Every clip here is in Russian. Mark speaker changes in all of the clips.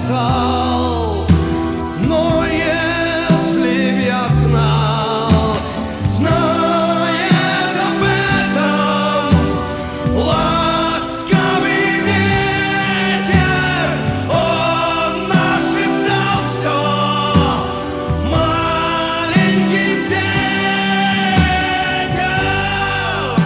Speaker 1: сказал. Но если б я знал, знает об этом ласковый ветер, он нашептал все маленьким детям.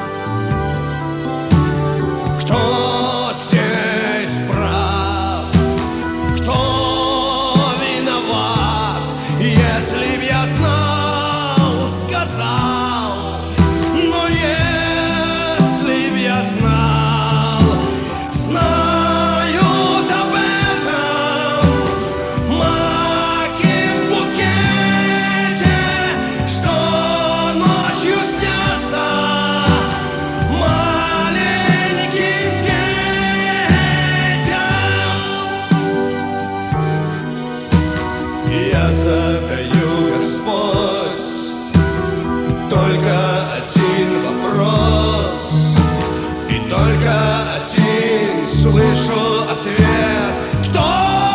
Speaker 1: Кто здесь прав, кто виноват? Если б я знал, сказал. Но если б я знал, знают об этом маки в букете, что ночью снятся маленьким детям. Я задаю, Господь, только один вопрос, и только один слышу ответ. Кто?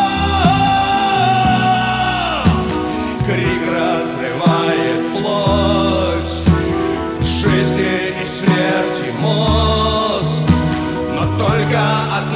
Speaker 1: Крик разрывает плоть, жизни и смерти мост, но только одна